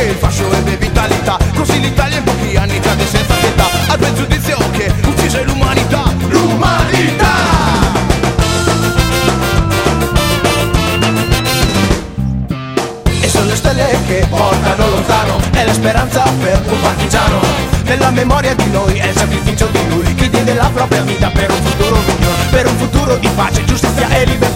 il fascio ebbe vitalità, così l'Italia in pochi anni cade senza pietà al pregiudizio che uccise l'umanità. L'umanità! E sono le stelle che portano lontano, è la speranza per un partigiano. Nella memoria di noi è il sacrificio di lui, chi diede la propria vita per un futuro migliore, per un futuro di pace, giustizia e libertà.